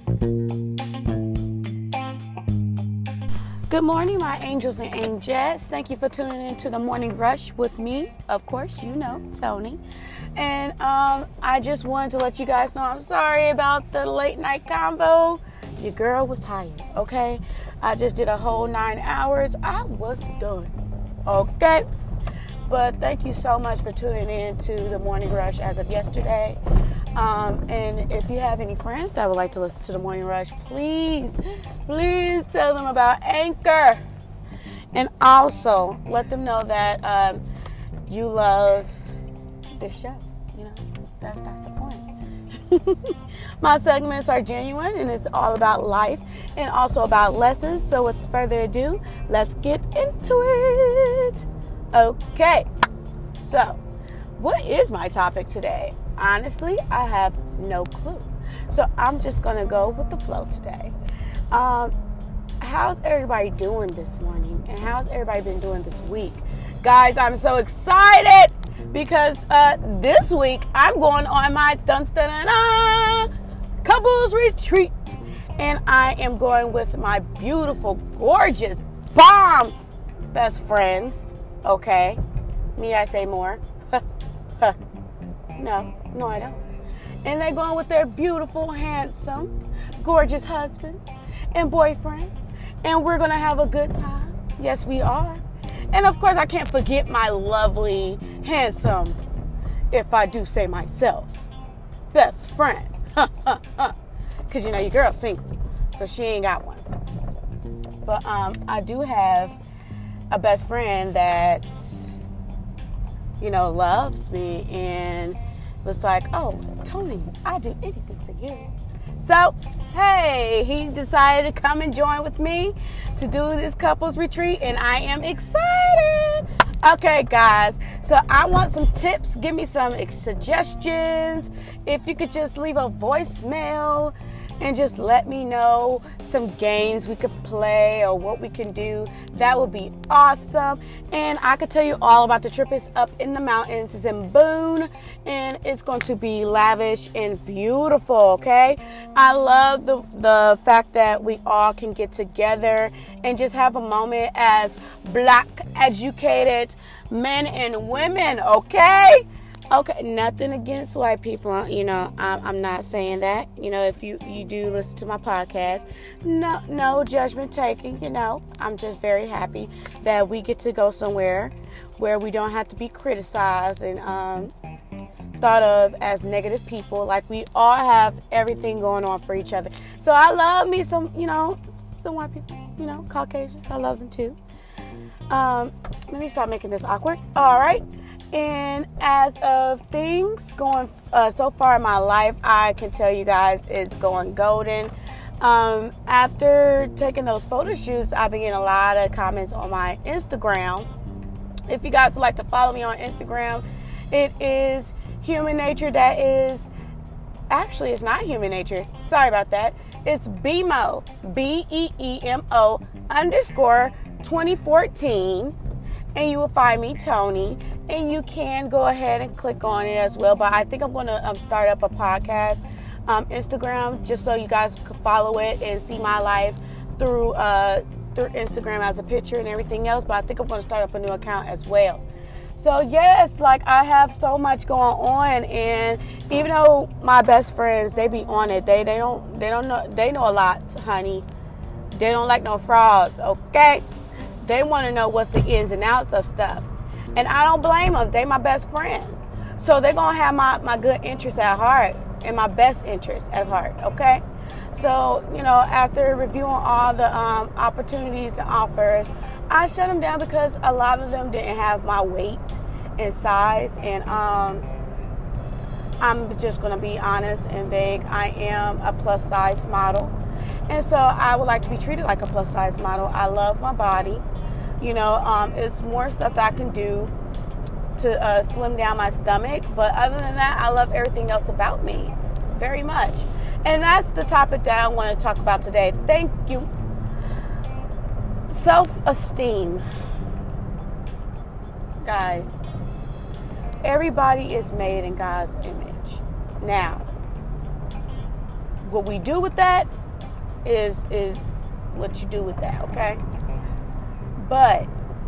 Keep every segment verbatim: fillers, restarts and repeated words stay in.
Good morning, my angels and angels. Thank you for tuning in to the Morning Rush with me. Of course, you know, Tony. And um, I just wanted to let you guys know I'm sorry about the late night combo. Your girl was tired, okay? I just did a whole nine hours. I was done, okay? But thank you so much for tuning in to the Morning Rush as of yesterday. Um, and if you have any friends that would like to listen to the Morning Rush, please, please tell them about Anchor. And also let them know that um, you love this show. You know, that's, that's the point. My segments are genuine and it's all about life and also about lessons. So with further ado, let's get into it. Okay, so what is my topic today? Honestly, I have no clue. So I'm just going to go with the flow today. Um, how's everybody doing this morning? And how's everybody been doing this week? Guys, I'm so excited because uh, this week I'm going on my dun, dun, dun, dun, couples retreat. And I am going with my beautiful, gorgeous, bomb best friends. Okay. Need I say more? No, no, I don't. And they're going with their beautiful, handsome, gorgeous husbands and boyfriends. And we're going to have a good time. Yes, we are. And of course, I can't forget my lovely, handsome, if I do say myself, best friend. Because, you know, your girl's single, so she ain't got one. But um, I do have a best friend that, you know, loves me and was like, oh, Tony, I'll do anything for you. So, hey, he decided to come and join with me to do this couples retreat, and I am excited. Okay, guys, so I want some tips. Give me some suggestions. If you could just leave a voicemail and just let me know some games we could play or what we can do, that would be awesome. And I could tell you all about the trip. It's up in the mountains. It's in Boone, and it's going to be lavish and beautiful, okay? I love the, the fact that we all can get together and just have a moment as Black educated men and women, okay? Okay, nothing against white people, you know, I'm, I'm not saying that. You know, if you, you do listen to my podcast, no no judgment taken, you know. I'm just very happy that we get to go somewhere where we don't have to be criticized and um, thought of as negative people. Like, we all have everything going on for each other. So I love me some, you know, some white people, you know, Caucasians. I love them too. Um, let me stop making this awkward. All right. And as of things going uh, so far in my life, I can tell you guys it's going golden. Um, after taking those photo shoots, I've been getting a lot of comments on my Instagram. If you guys would like to follow me on Instagram, it is Human Nature. That is, actually, it's not Human Nature. Sorry about that. It's B E M O, B E E M O underscore twenty fourteen. And you will find me, Tony. And you can go ahead and click on it as well. But I think I'm going to um, start up a podcast um, Instagram just so you guys can follow it and see my life through uh, through Instagram as a picture and everything else. But I think I'm going to start up a new account as well. So yes, like, I have so much going on, and even though my best friends, they be on it, they they don't they don't know they know a lot, honey. They don't like no frauds, okay? They want to know what's the ins and outs of stuff. And I don't blame them. They my best friends. So they're going to have my, my good interests at heart and my best interests at heart, okay? So, you know, after reviewing all the um, opportunities and offers, I shut them down because a lot of them didn't have my weight and size. And um, I'm just going to be honest and vague. I am a plus size model. And so I would like to be treated like a plus size model. I love my body. You know, um, it's more stuff that I can do to uh, slim down my stomach. But other than that, I love everything else about me very much. And that's the topic that I want to talk about today. Thank you. Self-esteem. Guys, everybody is made in God's image. Now, what we do with that is is what you do with that, okay? But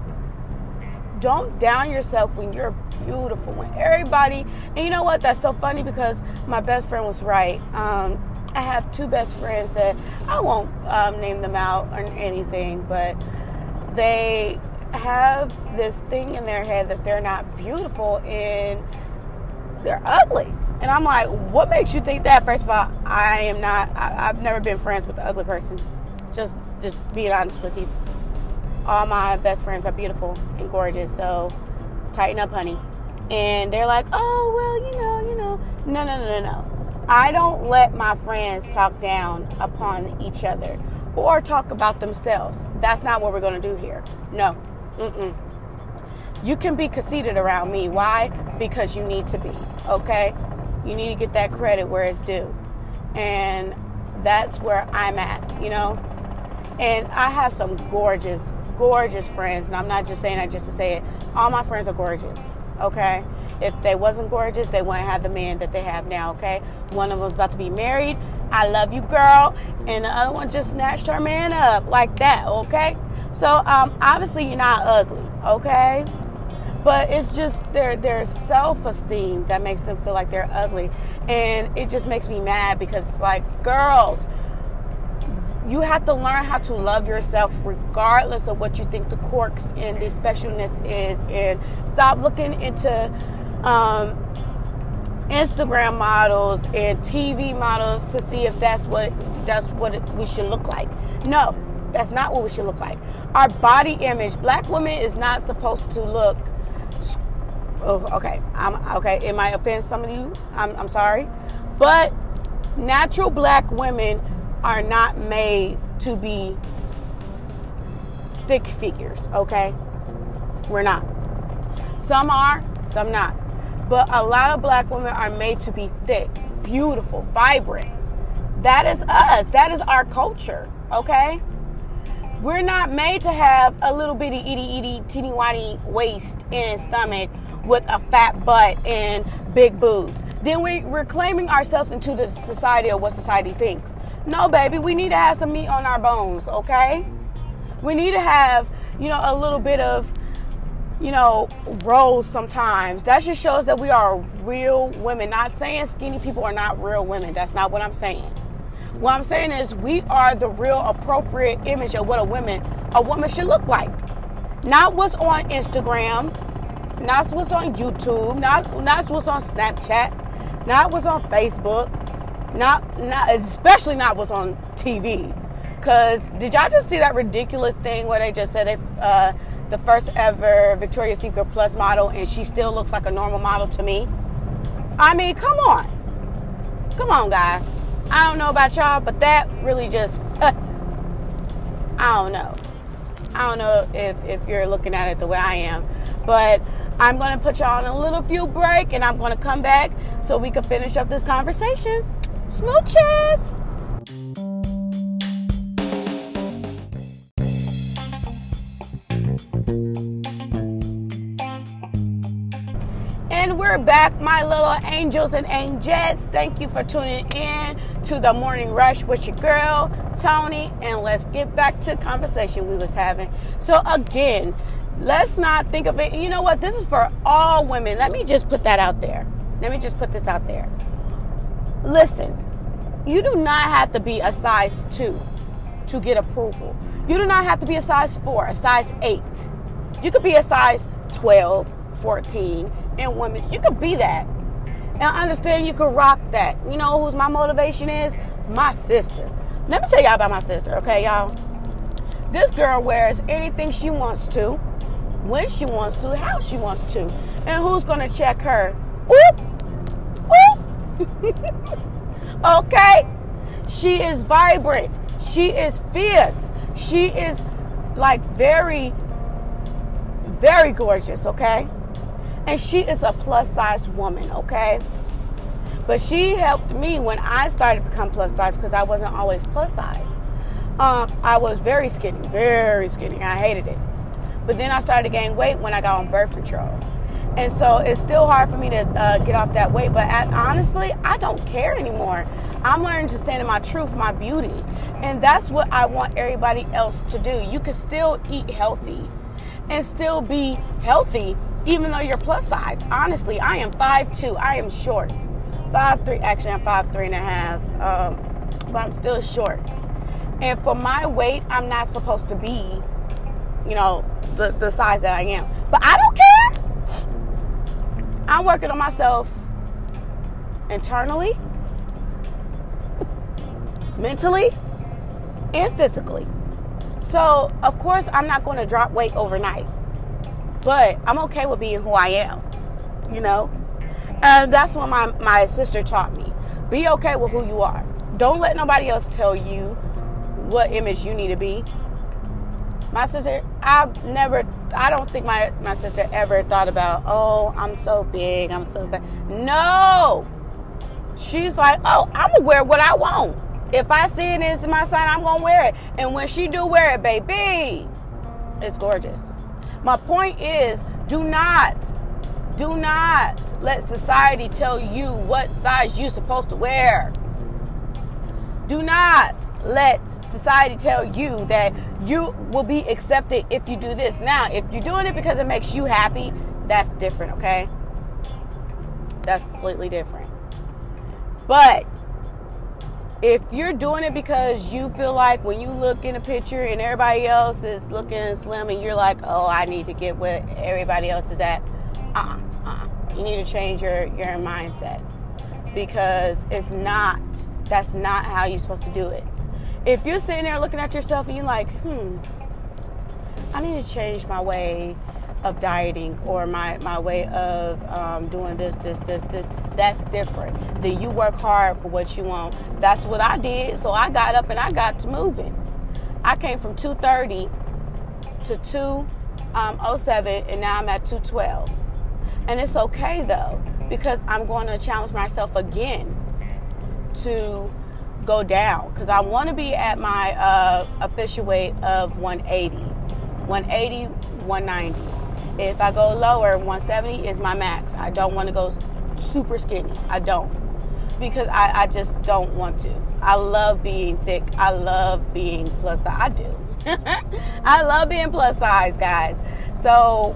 don't down yourself when you're beautiful, when everybody, and you know what, that's so funny because my best friend was right. Um, I have two best friends that I won't um, name them out or anything, but they have this thing in their head that they're not beautiful and they're ugly. And I'm like, what makes you think that? First of all, I am not, I, I've never been friends with an ugly person. Just, just being honest with you. All my best friends are beautiful and gorgeous, so tighten up, honey. And they're like, oh, well, you know, you know. No, no, no, no, no. I don't let my friends talk down upon each other or talk about themselves. That's not what we're going to do here. No. Mm-mm. You can be conceited around me. Why? Because you need to be, okay? You need to get that credit where it's due. And that's where I'm at, you know? And I have some gorgeous, gorgeous friends. And I'm not just saying that just to say it. All my friends are gorgeous, okay? If they wasn't gorgeous, they wouldn't have the man that they have now, okay? One of them's about to be married. I love you, girl. And the other one just snatched her man up like that, okay? So, um, obviously, you're not ugly, okay? But it's just their their self-esteem that makes them feel like they're ugly. And it just makes me mad because it's like, girls, you have to learn how to love yourself regardless of what you think the quirks and the specialness is. And stop looking into um, Instagram models and T V models to see if that's what that's what it, we should look like. No, that's not what we should look like. Our body image, black women is not supposed to look. Oh, okay. I'm okay. It might offend some of you. I'm, I'm sorry, but natural black women are not made to be stick figures. Okay, we're not. Some are, some not. But a lot of black women are made to be thick, beautiful, vibrant. That is us. That is our culture. Okay. We're not made to have a little bitty, itty, itty, teeny, whiny waist and stomach with a fat butt and big boobs. Then we, we're claiming ourselves into the society of what society thinks. No, baby, we need to have some meat on our bones, okay? We need to have, you know, a little bit of, you know, rolls sometimes. That just shows that we are real women. Not saying skinny people are not real women. That's not what I'm saying. What I'm saying is we are the real appropriate image of what a woman, a woman should look like. Not what's on Instagram, not what's on YouTube, not, not what's on Snapchat, not what's on Facebook, not, not especially not what's on T V. Because did y'all just see that ridiculous thing where they just said they, uh, the first ever Victoria's Secret Plus model and she still looks like a normal model to me? I mean, come on. Come on, guys. I don't know about y'all, but that really just, uh, I don't know. I don't know if, if you're looking at it the way I am. But I'm going to put y'all on a little few break, and I'm going to come back so we can finish up this conversation. Smooches! And we're back, my little angels and angels. Thank you for tuning in to the Morning Rush with your girl, Tony. And let's get back to the conversation we was having. So again, let's not think of it. You know what? This is for all women. Let me just put that out there. Let me just put this out there. Listen, you do not have to be a size two to get approval. You do not have to be a size four, a size eight. You could be a size twelve, fourteen in women. You could be that. And I understand you could rock that. You know who's my motivation is? My sister. Let me tell y'all about my sister, okay, y'all? This girl wears anything she wants to, when she wants to, how she wants to. And who's going to check her? Whoop! Whoop! Okay? She is vibrant. She is fierce. She is like very, very gorgeous, okay? And she is a plus size woman, okay? But she helped me when I started to become plus size because I wasn't always plus size. Um, I was very skinny, very skinny. I hated it. But then I started to gain weight when I got on birth control. And so it's still hard for me to uh, get off that weight. But at, honestly, I don't care anymore. I'm learning to stand in my truth, my beauty. And that's what I want everybody else to do. You can still eat healthy and still be healthy even though you're plus size. Honestly, I am five two. I am short. five three. Actually, I'm five three and a half. Um, but I'm still short. And for my weight, I'm not supposed to be, you know, the, the size that I am. But I don't care. I'm working on myself internally, mentally, and physically. So, of course, I'm not going to drop weight overnight. But I'm okay with being who I am, you know? And that's what my, my sister taught me. Be okay with who you are. Don't let nobody else tell you what image you need to be. My sister, I've never, I don't think my, my sister ever thought about, oh, I'm so big, I'm so fat. No. She's like, oh, I'm going to wear what I want. If I see it as my sign, I'm going to wear it. And when she do wear it, baby, it's gorgeous. My point is, do not, do not let society tell you what size you're supposed to wear. Do not let society tell you that you will be accepted if you do this. Now, if you're doing it because it makes you happy, that's different, okay? That's completely different. But if you're doing it because you feel like when you look in a picture and everybody else is looking slim and you're like, oh, I need to get where everybody else is at, uh-uh, uh-uh. You need to change your, your mindset, because it's not, that's not how you're supposed to do it. If you're sitting there looking at yourself and you're like, hmm, I need to change my way of dieting or my, my way of um, doing this, this, this, this, that's different. Then you work hard for what you want. That's what I did. So I got up and I got to moving. I came from two thirty to two oh seven, and now I'm at two twelve. And it's okay though, because I'm going to challenge myself again to go down, because I want to be at my uh, official weight of one eighty, one eighty, one ninety. If I go lower, one seventy is my max. I don't want to go super skinny. I don't, because I, I just don't want to. I love being thick. I love being plus size. I do. I love being plus size, guys. So,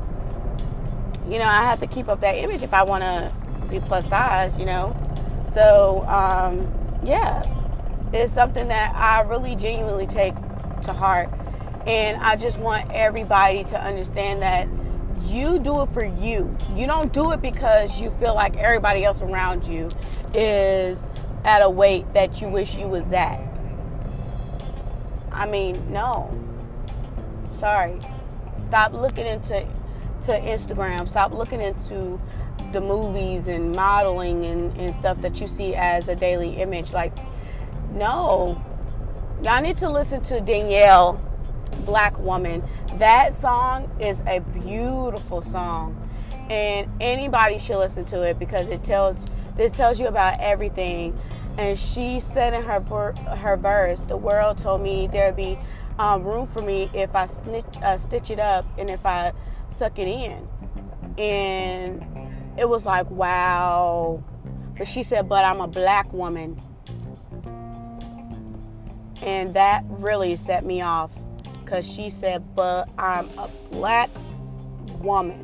you know, I have to keep up that image if I want to be plus size, you know. So, um, yeah, it's something that I really genuinely take to heart. And I just want everybody to understand that you do it for you. You don't do it because you feel like everybody else around you is at a weight that you wish you was at. I mean, no. Sorry. Stop looking into to Instagram. Stop looking into the movies and modeling and, and stuff that you see as a daily image. Like, no. Y'all need to listen to Danielle, Black Woman. That song is a beautiful song, and anybody should listen to it, because it tells it tells you about everything. And she said in her her verse, the world told me there'd be um, room for me if I snitch, uh, stitch it up and if I suck it in. And it was like, wow. But she said, but I'm a black woman. And that really set me off, because she said, but I'm a black woman.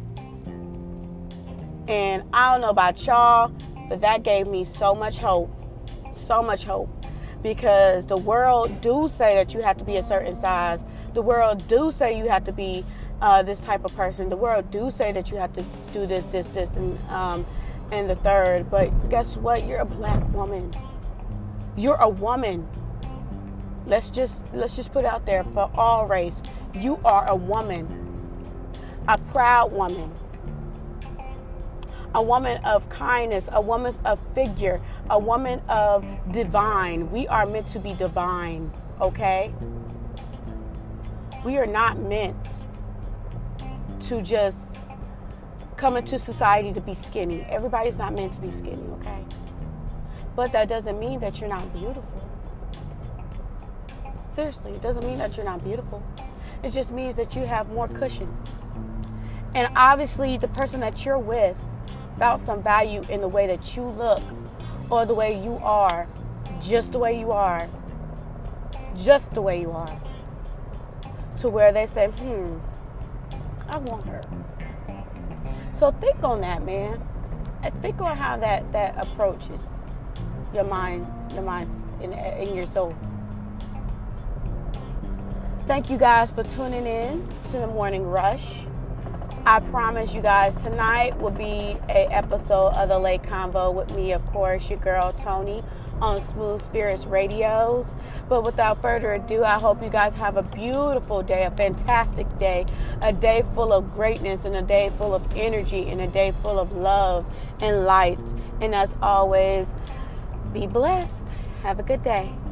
And I don't know about y'all, but that gave me so much hope. So much hope. Because the world do say that you have to be a certain size. The world do say you have to be uh, this type of person. The world do say that you have to do this, this, this, and, um, and the third. But guess what? You're a black woman. You're a woman. Let's just let's just put it out there for all race. You are a woman, a proud woman, a woman of kindness, a woman of figure, a woman of divine. We are meant to be divine, okay? We are not meant to just come into society to be skinny. Everybody's not meant to be skinny, okay? But that doesn't mean that you're not beautiful. Seriously, it doesn't mean that you're not beautiful. It just means that you have more cushion. And obviously the person that you're with found some value in the way that you look or the way you are, just the way you are, just the way you are, to where they say, hmm, I want her. So think on that, man. And think on how that, that approaches your mind, your mind and, and your soul. Thank you guys for tuning in to the Morning Rush. I promise you guys tonight will be a episode of the Late Convo with me, of course, your girl Tony, on Smooth Spirits Radios. But without further ado, I hope you guys have a beautiful day, a fantastic day, a day full of greatness and a day full of energy and a day full of love and light. And as always, be blessed. Have a good day.